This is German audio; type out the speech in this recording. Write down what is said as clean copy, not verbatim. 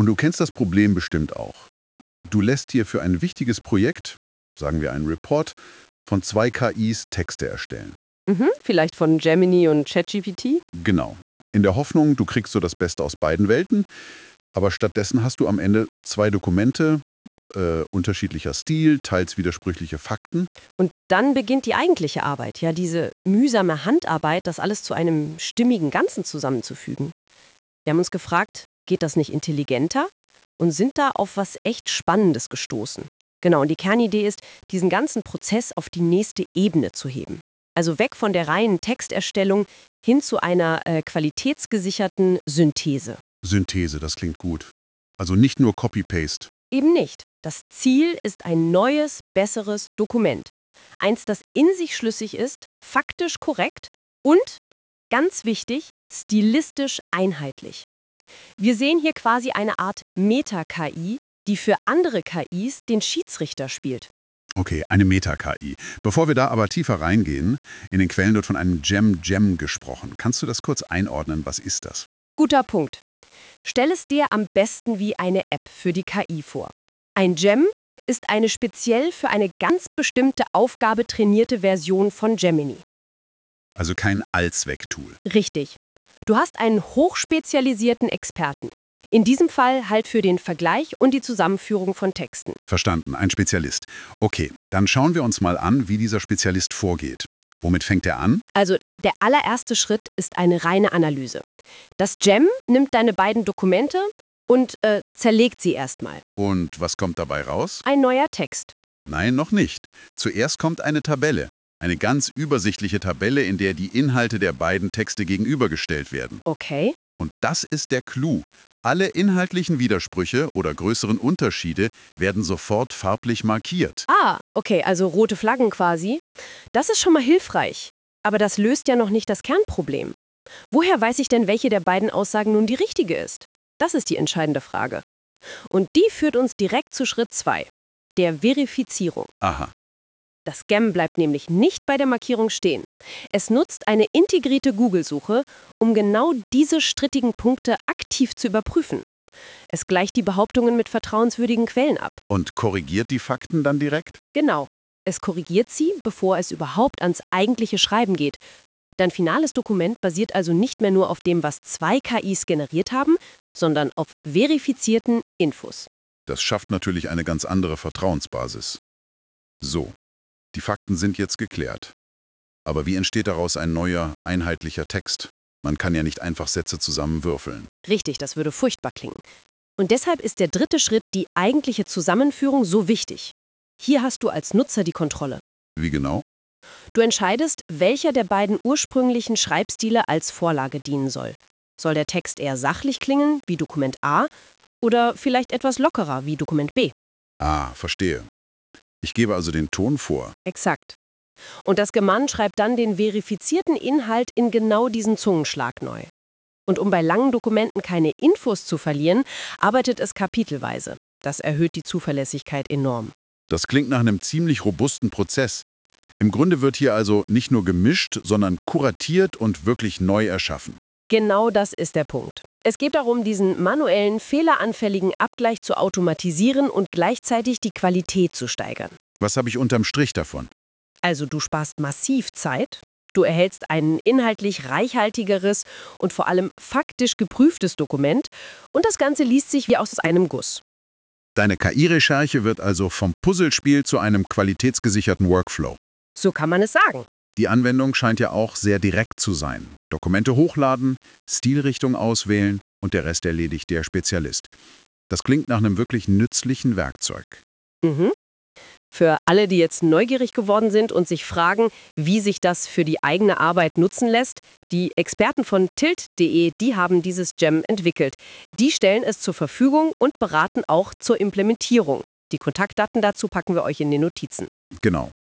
du kennst das Problem bestimmt auch. Du lässt dir für ein wichtiges Projekt, sagen wir einen Report, von 2 KIs Texte erstellen. Vielleicht von Gemini und ChatGPT? Genau. In der Hoffnung, du kriegst so das Beste aus beiden Welten, aber stattdessen hast du am Ende 2 Dokumente, unterschiedlicher Stil, teils widersprüchliche Fakten. Und dann beginnt die eigentliche Arbeit, ja, diese mühsame Handarbeit, das alles zu einem stimmigen Ganzen zusammenzufügen. Wir haben uns gefragt, geht das nicht intelligenter? Und sind da auf was echt Spannendes gestoßen. Genau, und die Kernidee ist, diesen ganzen Prozess auf die nächste Ebene zu heben. Also weg von der reinen Texterstellung hin zu einer qualitätsgesicherten Synthese. Synthese, das klingt gut. Also nicht nur Copy-Paste. Eben nicht. Das Ziel ist ein neues, besseres Dokument. Eins, das in sich schlüssig ist, faktisch korrekt und, ganz wichtig, stilistisch einheitlich. Wir sehen hier quasi eine Art Meta-KI, die für andere KIs den Schiedsrichter spielt. Okay, eine Meta-KI. Bevor wir da aber tiefer reingehen, in den Quellen wird von einem Gem gesprochen. Kannst du das kurz einordnen? Was ist das? Guter Punkt. Stell es dir am besten wie eine App für die KI vor. Ein Gem ist eine speziell für eine ganz bestimmte Aufgabe trainierte Version von Gemini. Also kein Allzwecktool. Richtig. Du hast einen hochspezialisierten Experten. In diesem Fall halt für den Vergleich und die Zusammenführung von Texten. Verstanden, ein Spezialist. Okay, dann schauen wir uns mal an, wie dieser Spezialist vorgeht. Womit fängt er an? Also der allererste Schritt ist eine reine Analyse. Das Gem nimmt deine beiden Dokumente und zerlegt sie erstmal. Und was kommt dabei raus? Ein neuer Text. Nein, noch nicht. Zuerst kommt eine Tabelle. Eine ganz übersichtliche Tabelle, in der die Inhalte der beiden Texte gegenübergestellt werden. Okay. Und das ist der Clou. Alle inhaltlichen Widersprüche oder größeren Unterschiede werden sofort farblich markiert. Okay, also rote Flaggen quasi. Das ist schon mal hilfreich. Aber das löst ja noch nicht das Kernproblem. Woher weiß ich denn, welche der beiden Aussagen nun die richtige ist? Das ist die entscheidende Frage. Und die führt uns direkt zu Schritt 2, der Verifizierung. Aha, Das Gem bleibt nämlich nicht bei der Markierung stehen. Es nutzt eine integrierte Google-Suche, um genau diese strittigen Punkte aktiv zu überprüfen. Es gleicht die Behauptungen mit vertrauenswürdigen Quellen ab. und korrigiert die Fakten dann direkt? Genau. Es korrigiert sie, bevor es überhaupt ans eigentliche Schreiben geht. Dein finales Dokument basiert also nicht mehr nur auf dem, was 2 KIs generiert haben, sondern auf verifizierten Infos. Das schafft natürlich eine ganz andere Vertrauensbasis. So, die Fakten sind jetzt geklärt. Aber wie entsteht daraus ein neuer, einheitlicher Text? Man kann ja nicht einfach Sätze zusammenwürfeln. Richtig, das würde furchtbar klingen. Und deshalb ist der dritte Schritt, die eigentliche Zusammenführung, so wichtig. Hier hast du als Nutzer die Kontrolle. Wie genau? Du entscheidest, welcher der beiden ursprünglichen Schreibstile als Vorlage dienen soll. Soll der Text eher sachlich klingen, wie Dokument A, oder vielleicht etwas lockerer, wie Dokument B? Ah, verstehe. Ich gebe also den Ton vor. Exakt. Und das Gemann schreibt dann den verifizierten Inhalt in genau diesen Zungenschlag neu. Und um bei langen Dokumenten keine Infos zu verlieren, arbeitet es kapitelweise. Das erhöht die Zuverlässigkeit enorm. Das klingt nach einem ziemlich robusten Prozess. Im Grunde wird hier also nicht nur gemischt, sondern kuratiert und wirklich neu erschaffen. Genau das ist der Punkt. Es geht darum, diesen manuellen, fehleranfälligen Abgleich zu automatisieren und gleichzeitig die Qualität zu steigern. Was habe ich unterm Strich davon? Also du sparst massiv Zeit, du erhältst ein inhaltlich reichhaltigeres und vor allem faktisch geprüftes Dokument und das Ganze liest sich wie aus einem Guss. Deine KI-Recherche wird also vom Puzzlespiel zu einem qualitätsgesicherten Workflow. So kann man es sagen. Die Anwendung scheint ja auch sehr direkt zu sein. Dokumente hochladen, Stilrichtung auswählen und der Rest erledigt der Spezialist. Das klingt nach einem wirklich nützlichen Werkzeug. Mhm. Für alle, die jetzt neugierig geworden sind und sich fragen, wie sich das für die eigene Arbeit nutzen lässt, die Experten von Tilt.de, die haben dieses Gem entwickelt. Die stellen es zur Verfügung und beraten auch zur Implementierung. Die Kontaktdaten dazu packen wir euch in den Notizen. Genau.